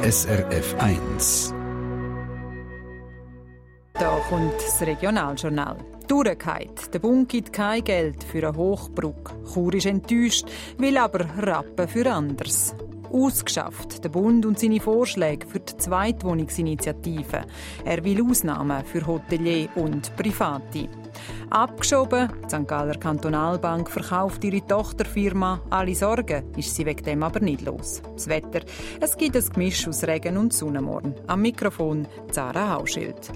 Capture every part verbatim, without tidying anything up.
S R F eins. Da kommt das Regionaljournal. Durchgehend. Der Bund gibt kein Geld für eine Hochbrücke. Chur ist enttäuscht, will aber Rappen für anderes. Ausgeschafft, der Bund und seine Vorschläge für die Zweitwohnungsinitiative. Er will Ausnahmen für Hotelier und Private. Abgeschoben, die Sankt Galler Kantonalbank verkauft ihre Tochterfirma. Alle Sorgen ist sie wegen dem aber nicht los. Das Wetter, es gibt ein Gemisch aus Regen und Sonnenmorgen. Am Mikrofon Zara Hauschild.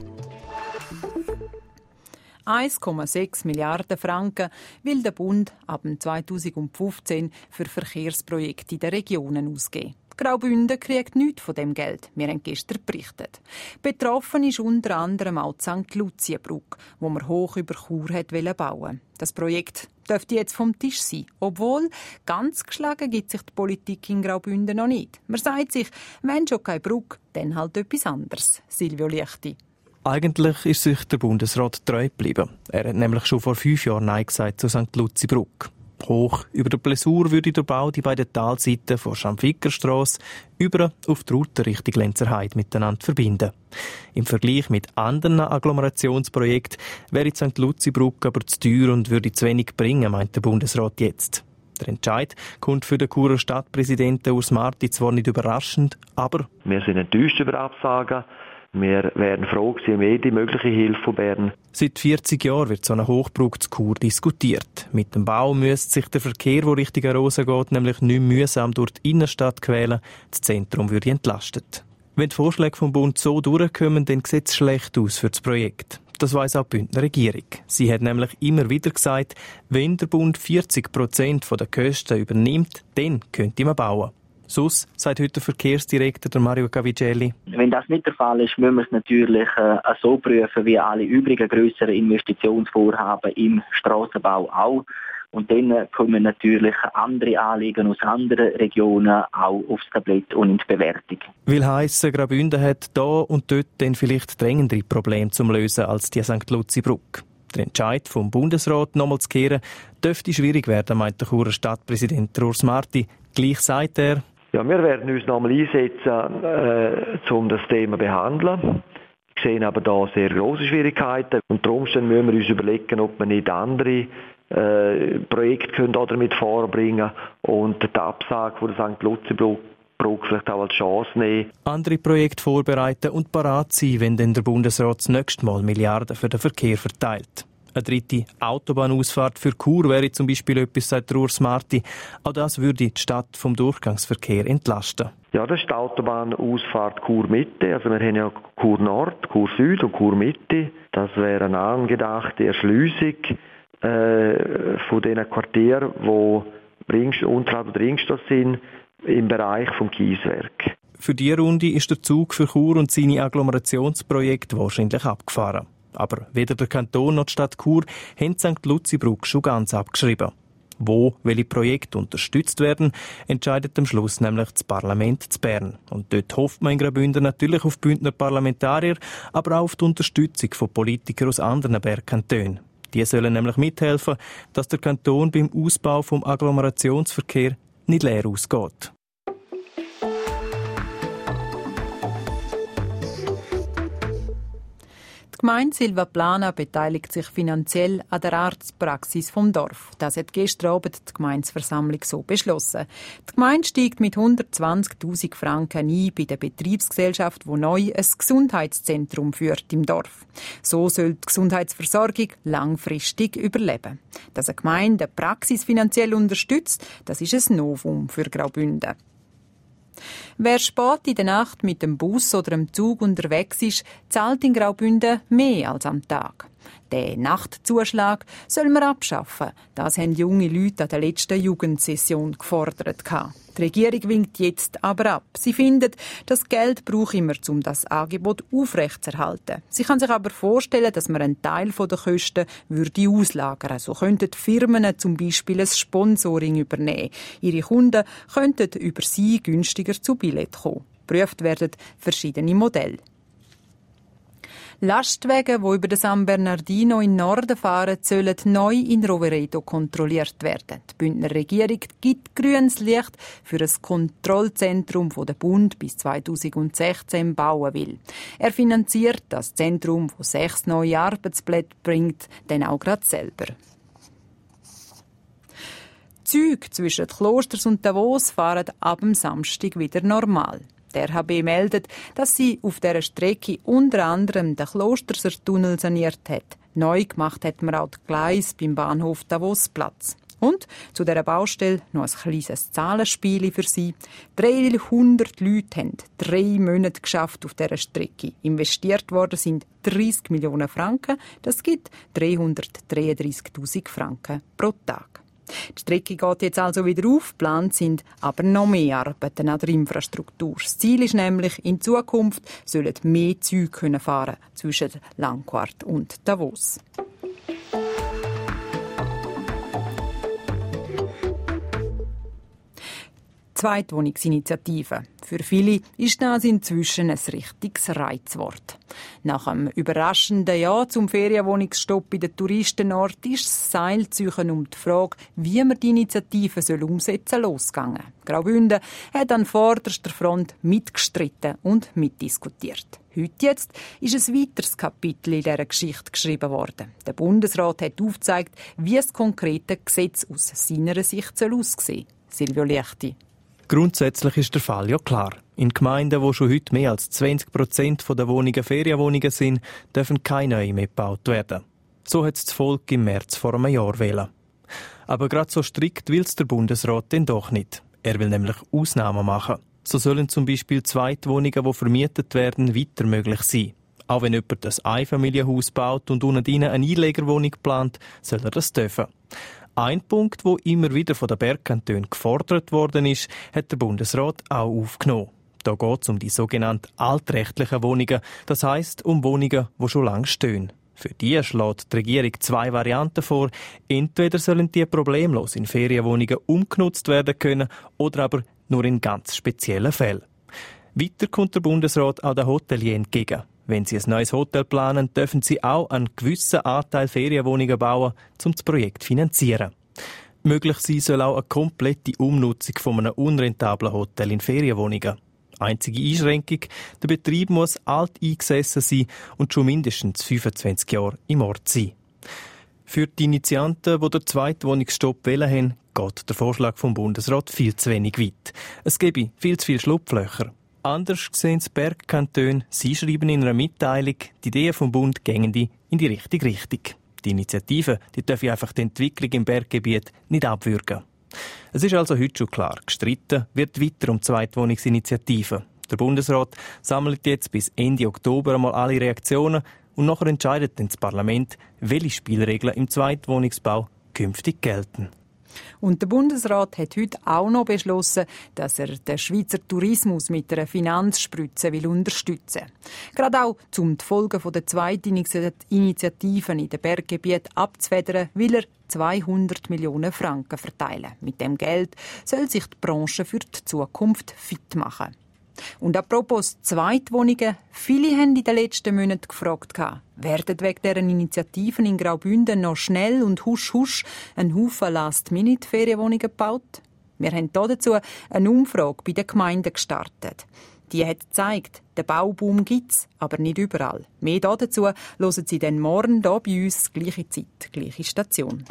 eins Komma sechs Milliarden Franken will der Bund ab zweitausendfünfzehn für Verkehrsprojekte in den Regionen ausgeben. Graubünden kriegt nichts von dem Geld. Wir haben gestern berichtet. Betroffen ist unter anderem auch die Sankt Luzienbrücke, wo man hoch über Chur bauen wollte. Das Projekt dürfte jetzt vom Tisch sein. Obwohl, ganz geschlagen gibt sich die Politik in Graubünden noch nicht. Man sagt sich, wenn schon keine Brücke, dann halt etwas anderes. Silvio Liechti. Eigentlich ist sich der Bundesrat treu geblieben. Er hat nämlich schon vor fünf Jahren Nein gesagt zu Sankt Luzibrücke. Hoch über der Blessur würde der Bau die beiden Talseiten von Schamfickerstrasse über auf die Route Richtung Lenzerheide miteinander verbinden. Im Vergleich mit anderen Agglomerationsprojekten wäre die Sankt Luzibrücke aber zu teuer und würde zu wenig bringen, meint der Bundesrat jetzt. Der Entscheid kommt für den Churer Stadtpräsidenten Urs Marti zwar nicht überraschend, aber wir sind enttäuscht über Absagen. Wir wären froh gewesen um jede mögliche Hilfe von Bern. Seit vierzig Jahren wird so eine Hochbrücke zu Chur diskutiert. Mit dem Bau müsste sich der Verkehr, der Richtung Arosa geht, nämlich nicht mühsam durch die Innenstadt quälen. Das Zentrum würde entlastet. Wenn die Vorschläge vom Bund so durchkommen, dann sieht es schlecht aus für das Projekt. Das weiss auch die Bündner Regierung. Sie hat nämlich immer wieder gesagt, wenn der Bund vierzig Prozent der Kosten übernimmt, dann könnte man bauen. Sus, sagt heute der Verkehrsdirektor Mario Cavigelli. Wenn das nicht der Fall ist, müssen wir es natürlich äh, so prüfen wie alle übrigen grösseren Investitionsvorhaben im Strassenbau auch. Und dann äh, kommen natürlich andere Anliegen aus anderen Regionen auch aufs Tablett und in die Bewertung. Will heissen, Graubünden hat da und dort dann vielleicht dringendere Probleme zum Lösen als die Sankt Luzibrücke. Der Entscheid vom Bundesrat nochmal zu kehren, dürfte schwierig werden, meint der Churer Stadtpräsident Urs Marti. Gleich sagt er, ja, wir werden uns nochmal einsetzen, äh, um das Thema zu behandeln. Wir sehen aber da sehr grosse Schwierigkeiten. Unter Umständen müssen wir uns überlegen, ob wir nicht andere äh, Projekte können damit vorbringen und die Absage von der Sankt Luzibrücke vielleicht auch als Chance nehmen. Andere Projekte vorbereiten und parat sein, wenn dann der Bundesrat das nächste Mal Milliarden für den Verkehr verteilt. Eine dritte Autobahnausfahrt für Chur wäre zum Beispiel etwas, sagt Urs Marti. Auch das würde die Stadt vom Durchgangsverkehr entlasten. Ja, das ist die Autobahnausfahrt Chur-Mitte. Also wir haben ja Chur-Nord, Chur-Süd und Chur-Mitte. Das wäre eine angedachte Erschliessung äh, von diesen Quartieren, die unterhalb der Ringstrasse sind, im Bereich vom Kieswerk. Für diese Runde ist der Zug für Chur und seine Agglomerationsprojekte wahrscheinlich abgefahren. Aber weder der Kanton noch die Stadt Chur haben die Sankt Luzibrücke schon ganz abgeschrieben. Wo welche Projekte unterstützt werden, entscheidet am Schluss nämlich das Parlament zu Bern. Und dort hofft man in Graubünden natürlich auf Bündner Parlamentarier, aber auch auf die Unterstützung von Politikern aus anderen Bergkantonen. Die sollen nämlich mithelfen, dass der Kanton beim Ausbau vom Agglomerationsverkehr nicht leer ausgeht. Die Gemeinde Silvaplana beteiligt sich finanziell an der Arztpraxis vom Dorf. Das hat gestern Abend die Gemeindeversammlung so beschlossen. Die Gemeinde steigt mit hundertzwanzigtausend Franken ein bei der Betriebsgesellschaft, die neu ein Gesundheitszentrum führt im Dorf. So soll die Gesundheitsversorgung langfristig überleben. Dass eine Gemeinde eine Praxis finanziell unterstützt, das ist ein Novum für Graubünden. Wer spät in der Nacht mit dem Bus oder dem Zug unterwegs ist, zahlt in Graubünden mehr als am Tag. Den Nachtzuschlag soll man abschaffen. Das haben junge Leute an der letzten Jugendsession gefordert. Die Regierung winkt jetzt aber ab. Sie findet, das Geld brauche immer, um das Angebot aufrechtzuerhalten. Sie kann sich aber vorstellen, dass man einen Teil der Kosten würde auslagern. So könnten Firmen zum Beispiel ein Sponsoring übernehmen. Ihre Kunden könnten über sie günstiger zu Billett kommen. Geprüft werden verschiedene Modelle. Lastwagen, die über den San Bernardino in den Norden fahren, sollen neu in Rovereto kontrolliert werden. Die Bündner Regierung gibt grünes Licht für ein Kontrollzentrum, das der Bund bis zweitausendsechzehn bauen will. Er finanziert das Zentrum, das sechs neue Arbeitsplätze bringt, dann auch gerade selber. Die Züge zwischen Klosters und Davos fahren ab dem Samstag wieder normal. Der R H B meldet, dass sie auf dieser Strecke unter anderem den Klosterser Tunnel saniert hat. Neu gemacht hat man auch die Gleise beim Bahnhof Davosplatz. Und zu dieser Baustelle noch ein kleines Zahlenspiel für Sie. dreihundert Leute haben drei Monate geschafft auf dieser Strecke. Investiert worden sind dreißig Millionen Franken. Das gibt dreihundertdreiunddreißigtausend Franken pro Tag. Die Strecke geht jetzt also wieder auf, geplant sind aber noch mehr Arbeiten an der Infrastruktur. Das Ziel ist nämlich, in Zukunft sollen mehr Züge fahren zwischen Langquart und Davos. Zweitwohnungsinitiative. Für viele ist das inzwischen ein richtiges Reizwort. Nach einem überraschenden Ja zum Ferienwohnungsstopp in den Touristenorten ist das Seilziehen um die Frage, wie man die Initiative umsetzen soll, losgegangen. Graubünden hat an vorderster Front mitgestritten und mitdiskutiert. Heute jetzt ist ein weiteres Kapitel in dieser Geschichte geschrieben worden. Der Bundesrat hat aufgezeigt, wie das konkrete Gesetz aus seiner Sicht aussehen soll. Silvio Liechti. Grundsätzlich ist der Fall ja klar. In Gemeinden, wo schon heute mehr als zwanzig Prozent der Wohnungen Ferienwohnungen sind, dürfen keine neue mehr gebaut werden. So hat es das Volk im März vor einem Jahr wählen. Aber gerade so strikt will es der Bundesrat denn doch nicht. Er will nämlich Ausnahmen machen. So sollen zum Beispiel Zweitwohnungen, die vermietet werden, weiter möglich sein. Auch wenn jemand ein Einfamilienhaus baut und unten drin eine Einlegerwohnung plant, soll er das dürfen. Ein Punkt, der immer wieder von den Bergkantonen gefordert worden ist, hat der Bundesrat auch aufgenommen. Da geht es um die sogenannten altrechtlichen Wohnungen, das heisst um Wohnungen, die schon lange stehen. Für die schlägt die Regierung zwei Varianten vor. Entweder sollen die problemlos in Ferienwohnungen umgenutzt werden können oder aber nur in ganz speziellen Fällen. Weiter kommt der Bundesrat auch den Hoteliers entgegen. Wenn sie ein neues Hotel planen, dürfen sie auch einen gewissen Anteil Ferienwohnungen bauen, um das Projekt zu finanzieren. Möglich sein soll auch eine komplette Umnutzung von einem unrentablen Hotel in Ferienwohnungen. Einzige Einschränkung: der Betrieb muss alt eingesessen sein und schon mindestens fünfundzwanzig Jahre im Ort sein. Für die Initianten, die den Zweitwohnungsstopp wählen haben, geht der Vorschlag vom Bundesrat viel zu wenig weit. Es gäbe viel zu viele Schlupflöcher. Anders sehen die Bergkantone. Sie schreiben in einer Mitteilung, die Ideen vom Bund gingen in die richtige Richtung. Die Initiative die darf einfach die Entwicklung im Berggebiet nicht abwürgen. Es ist also heute schon klar, gestritten wird weiter um Zweitwohnungsinitiativen. Der Bundesrat sammelt jetzt bis Ende Oktober einmal alle Reaktionen und nachher entscheidet dann das Parlament, welche Spielregeln im Zweitwohnungsbau künftig gelten. Und der Bundesrat hat heute auch noch beschlossen, dass er den Schweizer Tourismus mit einer Finanzspritze will unterstützen will. Gerade auch, um die Folgen der Zweitinitiativen in den Berggebieten abzufedern, will er zweihundert Millionen Franken verteilen. Mit dem Geld soll sich die Branche für die Zukunft fit machen. Und apropos Zweitwohnungen, viele haben in den letzten Monaten gefragt, werden wegen dieser Initiativen in Graubünden noch schnell und husch husch ein Haufen Last-Minute-Ferienwohnungen gebaut? Wir haben dazu eine Umfrage bei den Gemeinden gestartet. Die hat gezeigt, den Bauboom gibt es, aber nicht überall. Mehr dazu hören Sie dann morgen hier bei uns, gleiche Zeit, gleiche Station.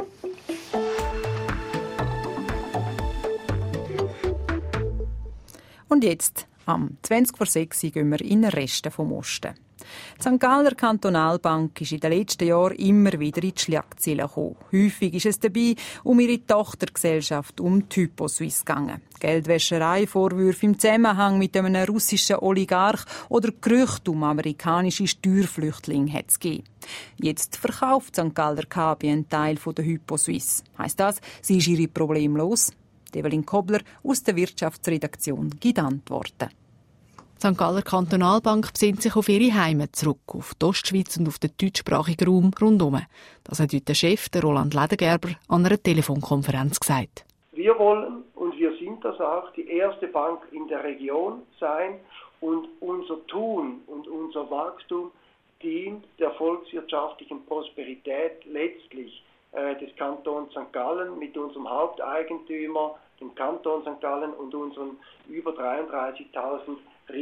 Und jetzt, am zwanzig vor sechs gehen wir in den Resten vom Osten. Die Sankt Galler Kantonalbank ist in den letzten Jahren immer wieder in die Schlagzeilen gekommen. Häufig ist es dabei um ihre Tochtergesellschaft, um die Hyposuisse gegangen. Geldwäscherei-Vorwürfe im Zusammenhang mit einem russischen Oligarch oder Gerüchte um amerikanische Steuerflüchtlinge hat es gegeben. Jetzt verkauft Sankt Galler K B einen Teil der Hyposuisse. Heisst das, sie ist ihre Probleme los? Evelyn Kobler aus der Wirtschaftsredaktion gibt Antworten. Die Sankt Galler Kantonalbank besinnt sich auf ihre Heimat zurück, auf die Ostschweiz und auf den deutschsprachigen Raum rundum. Das hat heute der Chef, der Roland Ledergerber, an einer Telefonkonferenz gesagt. Wir wollen, und wir sind das auch, die erste Bank in der Region sein und unser Tun und unser Wachstum dient der volkswirtschaftlichen Prosperität letztlich äh, des Kantons Sankt Gallen mit unserem Haupteigentümer, dem Kanton Sankt Gallen und unseren über dreiunddreißigtausend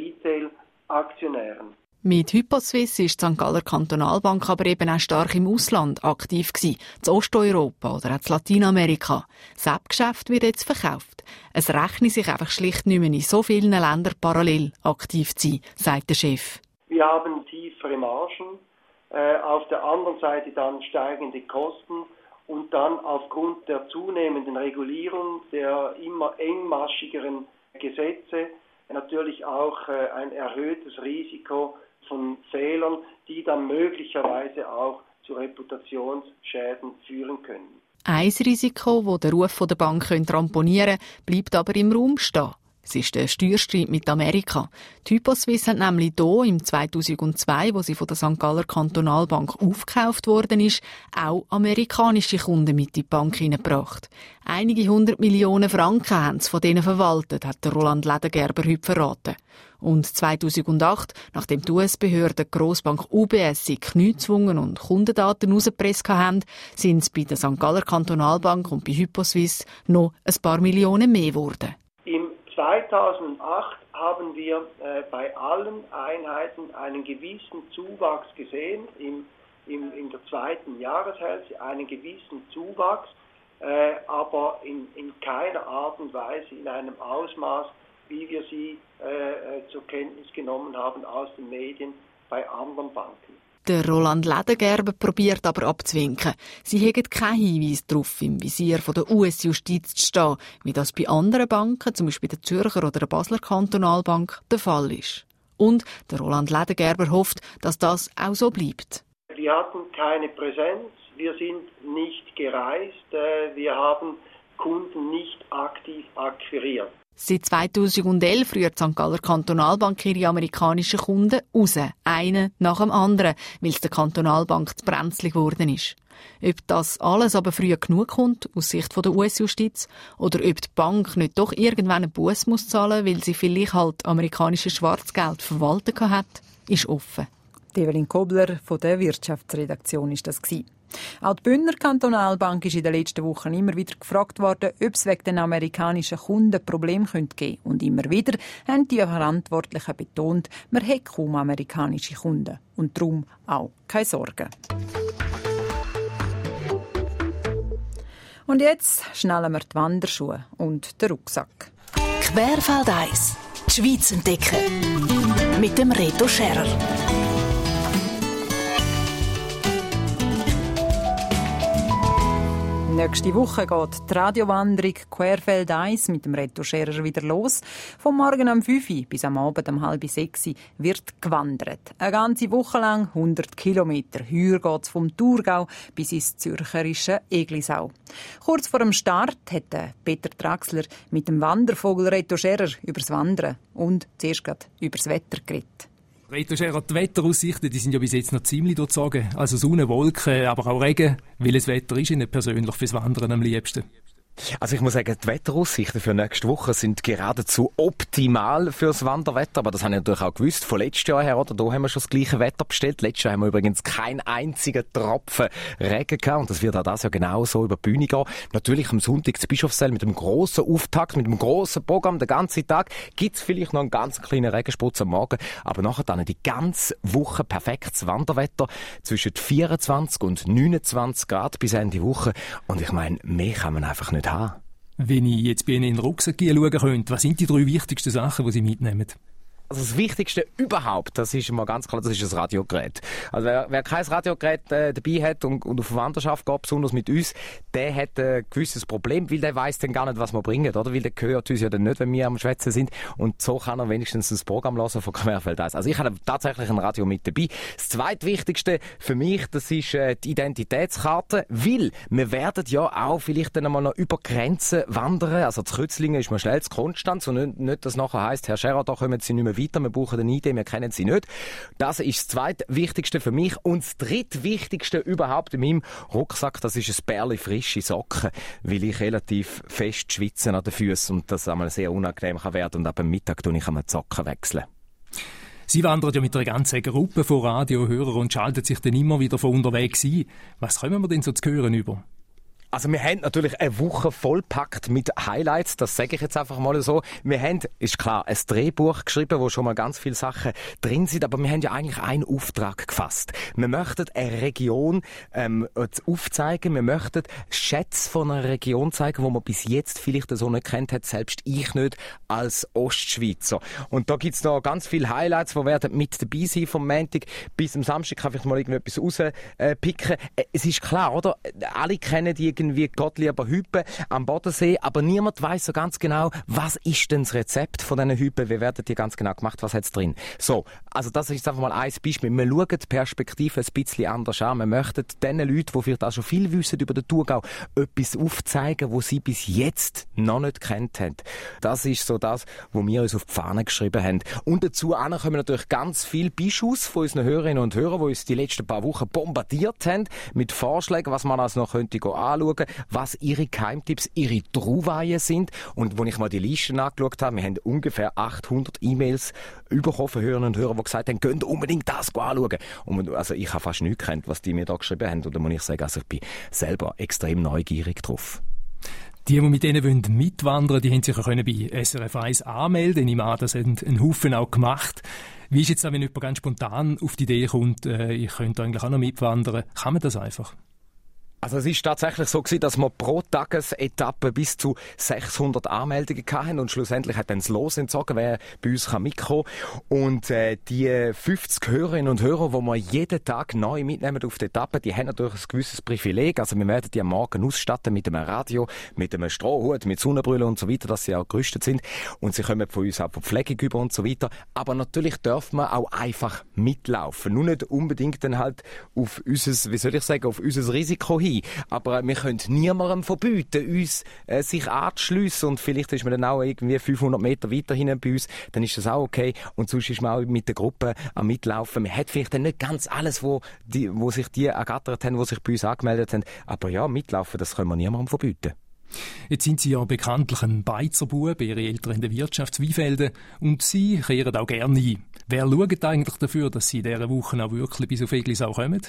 Retail-Aktionären. Mit Hyposwiss ist die Sankt Galler Kantonalbank aber eben auch stark im Ausland aktiv gewesen, in Osteuropa oder auch in Lateinamerika. Das App-Geschäft wird jetzt verkauft. Es rechne sich einfach schlicht nicht mehr in so vielen Ländern parallel aktiv zu sein, sagt der Chef. Wir haben tiefere Margen, äh, auf der anderen Seite dann steigende Kosten und dann aufgrund der zunehmenden Regulierung, der immer engmaschigeren Gesetze natürlich auch äh, ein erhöhtes Risiko von Fehlern, die dann möglicherweise auch zu Reputationsschäden führen können. Ein Risiko, das den Ruf der Bank ramponieren könnte, bleibt aber im Raum stehen. Es ist der Steuerstreit mit Amerika. Die Hyposwiss hat nämlich hier im zweitausendzwei, wo sie von der Sankt Galler Kantonalbank aufgekauft worden ist, auch amerikanische Kunden mit in die Bank hineingebracht. Einige hundert Millionen Franken haben sie von denen verwaltet, hat der Roland Ledergerber heute verraten. Und zweitausendacht, nachdem die U S-Behörden die Grossbank U B S in Knie gezwungen und Kundendaten rausgepresst haben, sind es bei der Sankt Galler Kantonalbank und bei Hyposwiss noch ein paar Millionen mehr geworden. Im zweitausendacht haben wir äh, bei allen Einheiten einen gewissen Zuwachs gesehen, im, im, in der zweiten Jahreshälfte einen gewissen Zuwachs, äh, aber in, in keiner Art und Weise in einem Ausmaß, wie wir sie äh, zur Kenntnis genommen haben aus den Medien bei anderen Banken. Der Roland Ledergerber probiert aber abzuwinken. Sie haben keinen Hinweis darauf, im Visier von der U S-Justiz zu stehen, wie das bei anderen Banken, zum Beispiel der Zürcher oder der Basler Kantonalbank, der Fall ist. Und der Roland Ledergerber hofft, dass das auch so bleibt. Wir hatten keine Präsenz, wir sind nicht gereist, wir haben Kunden nicht aktiv akquiriert. Seit zweitausendelf rührt die Sankt Galler Kantonalbank ihre amerikanischen Kunden raus, einen nach dem anderen, weil es der Kantonalbank zu brenzlig geworden ist. Ob das alles aber früh genug kommt, aus Sicht der U S-Justiz, oder ob die Bank nicht doch irgendwann einen Buss muss zahlen, weil sie vielleicht halt amerikanisches Schwarzgeld verwaltet hat, ist offen. Evelyn Kobler von der Wirtschaftsredaktion ist das gewesen. Auch die Bündner Kantonalbank ist in den letzten Wochen immer wieder gefragt worden, ob es wegen den amerikanischen Kunden Probleme geben könnte. Und immer wieder haben die Verantwortlichen betont, man hat kaum amerikanische Kunden. Und darum auch keine Sorgen. Und jetzt schnallen wir die Wanderschuhe und den Rucksack. Querfeld eins. Die Schweiz entdecken. Mit dem Reto Scherer. Nächste Woche geht die Radiowanderung Querfeld eins mit dem Reto Scherer wieder los. Vom Morgen um fünf Uhr bis am Abend um halb sechs Uhr wird gewandert. Eine ganze Woche lang hundert Kilometer. Heuer geht es vom Thurgau bis ins zürcherische Eglisau. Kurz vor dem Start hat Peter Traxler mit dem Wandervogel Reto Scherer über das Wandern und zuerst gerade über das Wetter geredet. Reto Scherer, die Wetteraussichten, die sind ja bis jetzt noch ziemlich durchzogen. Also Sonne, Wolken, aber auch Regen. Welches Wetter ist Ihnen persönlich fürs Wandern am liebsten? Also ich muss sagen, die Wetteraussichten für nächste Woche sind geradezu optimal fürs Wanderwetter. Aber das habe ich natürlich auch gewusst von letztes Jahr her, oder? Da haben wir schon das gleiche Wetter bestellt. Letztes Jahr haben wir übrigens keinen einzigen Tropfen Regen gehabt. Und das wird auch das ja genau so über die Bühne gehen. Natürlich am Sonntag zu Bischofszell mit einem grossen Auftakt, mit einem grossen Programm den ganzen Tag. Gibt's vielleicht noch einen ganz kleinen Regensputz am Morgen. Aber nachher dann die ganze Woche perfektes Wanderwetter. Zwischen vierundzwanzig und neunundzwanzig Grad bis Ende Woche. Und ich meine, mehr kann man einfach nicht haben. Wenn ich jetzt bei Ihnen in den Rucksack schauen könnte, was sind die drei wichtigsten Sachen, die Sie mitnehmen? Also das Wichtigste überhaupt, das ist mal ganz klar, das ist das Radiogerät. Also wer, wer kein Radiogerät äh, dabei hat und, und auf Wanderschaft geht, besonders mit uns, der hat ein gewisses Problem, weil der weiss dann gar nicht, was wir bringen, oder? Weil der hört uns ja dann nicht, wenn wir am Schwätzen sind. Und so kann er wenigstens das Programm hören von Querfeld eins. Also ich habe tatsächlich ein Radio mit dabei. Das zweitwichtigste für mich, das ist äh, die Identitätskarte, weil wir werden ja auch vielleicht dann einmal noch über Grenzen wandern. Also zu Kützlingen ist man schnell zu Konstanz und nicht, nicht dass nachher heisst, Herr Scherer, da kommen Sie nicht mehr weiter, wir brauchen eine Idee, wir kennen sie nicht. Das ist das zweitwichtigste für mich. Und das drittwichtigste überhaupt in meinem Rucksack, das ist ein Bärli frische Socken, weil ich relativ fest schwitze an den Füßen und das einmal sehr unangenehm kann werden und ab dem Mittag tue ich einmal die Socken wechseln. Sie wandern ja mit einer ganzen Gruppe von Radiohörern und schalten sich dann immer wieder von unterwegs ein. Was kommen wir denn so zu hören über? Also wir haben natürlich eine Woche vollpackt mit Highlights, das sage ich jetzt einfach mal so. Wir haben, ist klar, ein Drehbuch geschrieben, wo schon mal ganz viele Sachen drin sind, aber wir haben ja eigentlich einen Auftrag gefasst. Wir möchten eine Region ähm, aufzeigen, wir möchten Schätze von einer Region zeigen, wo man bis jetzt vielleicht so nicht kennt hat, selbst ich nicht als Ostschweizer. Und da gibt's noch ganz viele Highlights, die werden mit dabei sein vom Montag bis am Samstag, kann ich mal irgendetwas rauspicken. Äh, es ist klar, oder? Alle kennen die irgendwie Gottlieber Hüppe am Bodensee, aber niemand weiß so ganz genau, was ist denn das Rezept von diesen Hüppen, wie werden die ganz genau gemacht, was hat's drin. So, also das ist jetzt einfach mal ein Beispiel. Wir schauen die Perspektive ein bisschen anders an. Wir möchten den Leuten, die vielleicht auch schon viel wissen über den Thurgau, etwas aufzeigen, was sie bis jetzt noch nicht kennt haben. Das ist so das, was wir uns auf die Fahne geschrieben haben. Und dazu kommen natürlich ganz viele Beischuss von unseren Hörerinnen und Hörern, die uns die letzten paar Wochen bombardiert haben mit Vorschlägen, was man also noch könnte anschauen, was ihre Geheimtipps, ihre Trauweihen sind. Und als ich mal die Listen angeschaut habe, wir haben ungefähr achthundert E-Mails bekommen von Hörerinnen und Hörern, die gesagt haben, könnt unbedingt das anschauen. Und also ich habe fast nichts gekannt, was die mir da geschrieben haben. Und da muss ich sagen, also ich bin selber extrem neugierig drauf. Die, die mit denen mitwandern wollen, die haben sich ja bei S R F eins anmelden. Ich meine, das haben ein Haufen auch gemacht. Wie ist jetzt da, wenn jemand ganz spontan auf die Idee kommt, äh, ich könnte eigentlich auch noch mitwandern? Kann man das einfach? Also es ist tatsächlich so gewesen, dass wir pro Tagesetappe bis zu sechshundert Anmeldungen hatten und schlussendlich hat dann das Los entzogen, wer bei uns mitkommen kann. Und äh, die fünfzig Hörerinnen und Hörer, die wir jeden Tag neu mitnehmen auf die Etappe, die haben natürlich ein gewisses Privileg. Also wir werden die am Morgen ausstatten mit einem Radio, mit einem Strohhut, mit Sonnenbrille und so weiter, dass sie auch gerüstet sind. Und sie kommen von uns auch Verpflegung über und so weiter. Aber natürlich dürfen wir auch einfach mitlaufen. Nur nicht unbedingt dann halt auf unser, wie soll ich sagen, auf unser Risiko hin. Aber wir können niemandem verbieten, uns äh, sich anzuschliessen. Und vielleicht ist man dann auch irgendwie fünfhundert Meter weiter hinten bei uns, dann ist das auch okay. Und sonst ist man auch mit der Gruppe am Mitlaufen. Man hat vielleicht dann nicht ganz alles, wo, die, wo sich die ergattert haben, wo sich bei uns angemeldet haben. Aber ja, mitlaufen, das können wir niemandem verbieten. Jetzt sind Sie ja bekanntlich ein Beizerbub, Ihre Eltern in der Wirtschaft Zweifelden und Sie kehren auch gerne ein. Wer schaut eigentlich dafür, dass Sie in dieser Woche auch wirklich bis auf Eglisau kommen?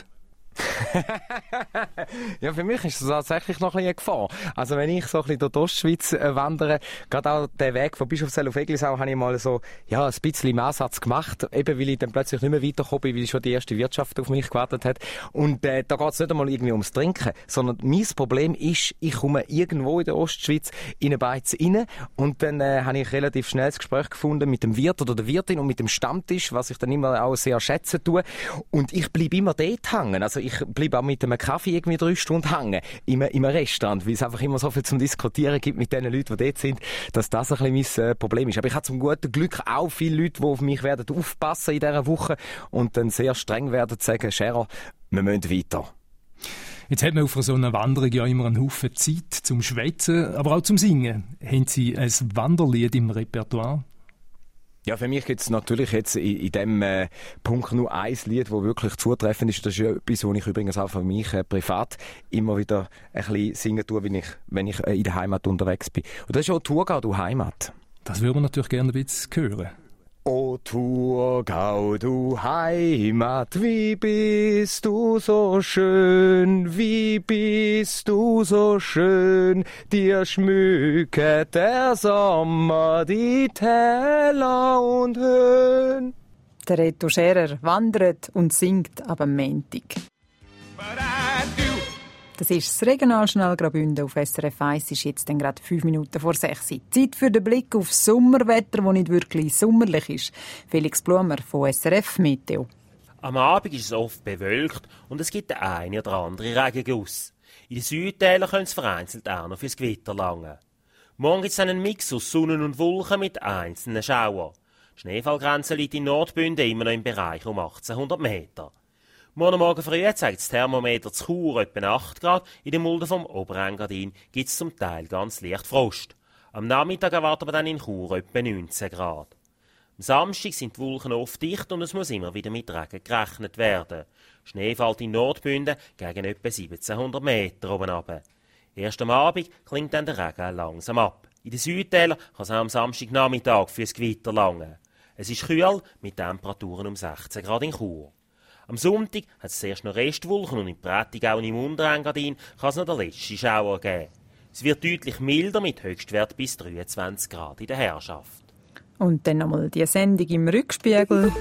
Ja, für mich ist das tatsächlich noch ein bisschen eine Gefahr. Also wenn ich so ein bisschen durch die Ostschweiz äh, wandere, gerade auch den Weg von Bischofszell auf Eglisau, habe ich mal so, ja, ein bisschen im Ansatz gemacht, eben weil ich dann plötzlich nicht mehr weitergekommen bin, weil schon die erste Wirtschaft auf mich gewartet hat. Und äh, da geht es nicht einmal irgendwie ums Trinken, sondern mein Problem ist, ich komme irgendwo in der Ostschweiz in eine Beiz rein und dann äh, habe ich relativ schnell das Gespräch gefunden mit dem Wirt oder der Wirtin und mit dem Stammtisch, was ich dann immer auch sehr schätzen tue. Und ich bleibe immer dort hängen. Also ich bleibe auch mit einem Kaffee irgendwie drei Stunden hängen im, im Restaurant, weil es einfach immer so viel zum Diskutieren gibt mit den Leuten, die dort sind, dass das ein bisschen mein äh, Problem ist. Aber ich habe zum guten Glück auch viele Leute, die auf mich werden aufpassen in dieser Woche und dann sehr streng werden sagen, Scherer, wir müssen weiter. Jetzt hat man auf so einer Wanderung ja immer einen Haufen Zeit zum Schwätzen, aber auch zum Singen. Haben Sie ein Wanderlied im Repertoire? Ja, für mich gibt es natürlich jetzt in, in diesem äh, Punkt nur ein Lied, das wirklich zutreffend ist. Das ist ja etwas, was ich übrigens auch für mich äh, privat immer wieder ein bisschen singen tue, wenn ich, wenn ich äh, in der Heimat unterwegs bin. Und das ist auch Thurgau, du Heimat. Das würden wir natürlich gerne ein bisschen hören. O Thurgau, du Heimat, wie bist du so schön, wie bist du so schön, dir schmücket der Sommer die Täler und Höhen. Der Reto Scherer wandert und singt ab am Montag. Das ist das Regionaljournal Graubünden auf S R F eins. Ist jetzt dann gerade fünf Minuten vor sechs. Zeit für den Blick auf das Sommerwetter, das nicht wirklich sommerlich ist. Felix Blumer von S R F Meteo. Am Abend ist es oft bewölkt und es gibt den einen oder anderen Regenguss. In den Südtälern können es vereinzelt auch noch fürs Gewitter langen. Morgen gibt es einen Mix aus Sonne und Wolken mit einzelnen Schauern. Die Schneefallgrenze liegt in Nordbünden immer noch im Bereich um achtzehnhundert Meter. Morgen Morgen früh zeigt das Thermometer zu Chur etwa acht Grad, in den Mulden vom Oberengadin gibt es zum Teil ganz leicht Frost. Am Nachmittag erwarten wir dann in Chur etwa neunzehn Grad. Am Samstag sind die Wolken oft dicht und es muss immer wieder mit Regen gerechnet werden. Schnee fällt in Nordbünden gegen etwa siebzehnhundert Meter oben runter. Erst am Abend klingt dann der Regen langsam ab. In den Südtälern kann es auch am Samstagnachmittag fürs Gewitter langen. Es ist kühl mit Temperaturen um sechzehn Grad in Chur. Am Sonntag hat es zuerst noch Restwolken und in Prättigau und im Unterengadin kann es noch den letzten Schauer geben. Es wird deutlich milder mit Höchstwert bis dreiundzwanzig Grad in der Herrschaft. Und dann nochmal die Sendung im Rückspiegel.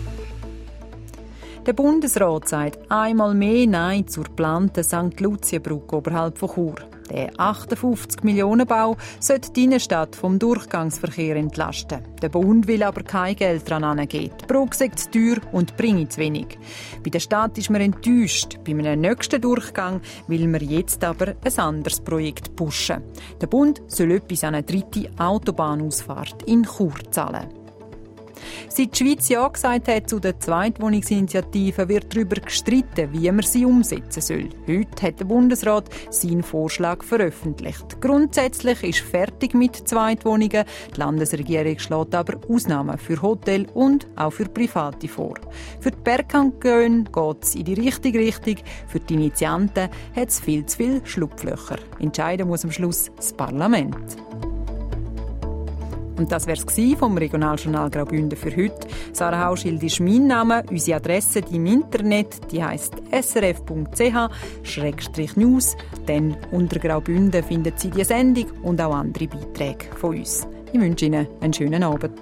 Der Bundesrat sagt einmal mehr Nein zur geplanten Sankt Luzienbrücke oberhalb von Chur. Der achtundfünfzig Millionen Bau sollte die Innenstadt vom Durchgangsverkehr entlasten. Der Bund will aber kein Geld daran angeben. Die Brücke sei zu teuer und bringe zu wenig. Bei der Stadt ist man enttäuscht. Bei einem nächsten Durchgang will man jetzt aber ein anderes Projekt pushen. Der Bund soll etwas an eine dritte Autobahnausfahrt in Chur zahlen. Seit die Schweiz Ja gesagt hat zu der Zweitwohnungsinitiative, wird darüber gestritten, wie man sie umsetzen soll. Heute hat der Bundesrat seinen Vorschlag veröffentlicht. Grundsätzlich ist fertig mit Zweitwohnungen. Die Landesregierung schlägt aber Ausnahmen für Hotel und auch für Private vor. Für die Bergkantone geht es in die richtige Richtung. Für die Initianten hat es viel zu viele Schlupflöcher. Entscheiden muss am Schluss das Parlament. Und das wär's gsi vom Regionaljournal Graubünden für heute. Sarah Hauschild ist mein Name. Unsere Adresse im Internet, die heisst s r f punkt c h schrägstrich news. Denn unter Graubünden finden Sie die Sendung und auch andere Beiträge von uns. Ich wünsche Ihnen einen schönen Abend.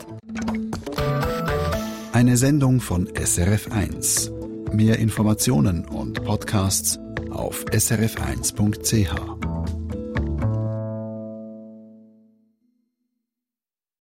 Eine Sendung von S R F eins. Mehr Informationen und Podcasts auf s r f eins punkt c h.